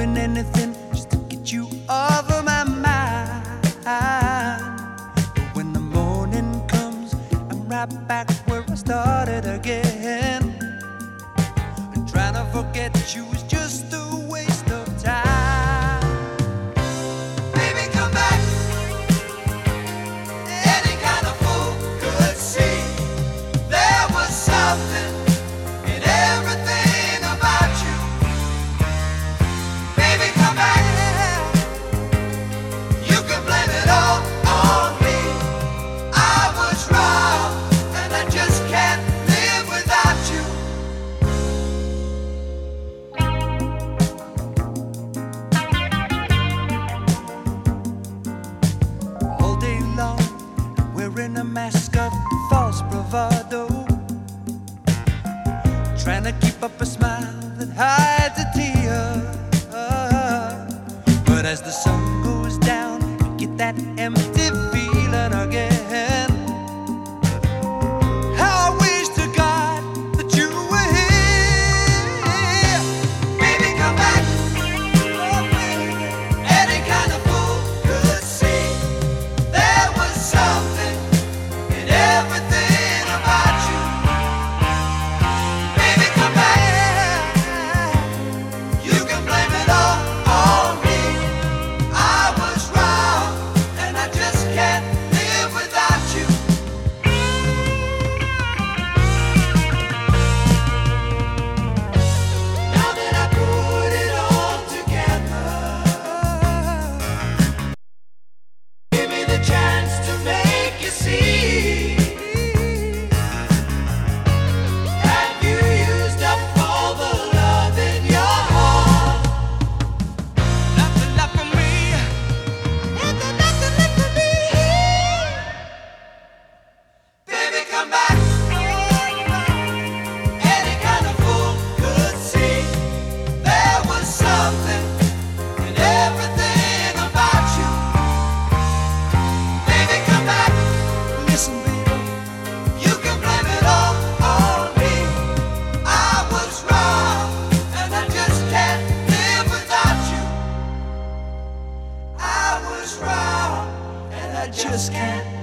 doing anything just to get you off of my mind. But when the morning comes, I'm right back where I started again. And trying to forget you is just a waste of time. Baby, come back. Any kind of fool could see there was something in everything about you. Baby, come back. You can blame it all on me. I was wrong, and I just can't live without you. All day long, wearing a mask of false bravado, trying to keep up a smile that hides a tear. But as the sun goes down, I get that empty feeling again. How I wish to God that you were here. Baby, come back. Oh, baby. Any kind of fool could see there was something in everything about you. Baby, come back. You can blame it all on me. I was wrong, and I just can't live without you. Now that I put it all together, give me the chance to make you see. Have you used up all the love in your heart? Nothing left for me. Is there nothing left for me? Baby, come back. Any kind of fool could see there was something in everything about you. Baby, come back. Listen, baby, you can blame it all on me. I was wrong, and I just can't live without you. I was wrong, and I just can't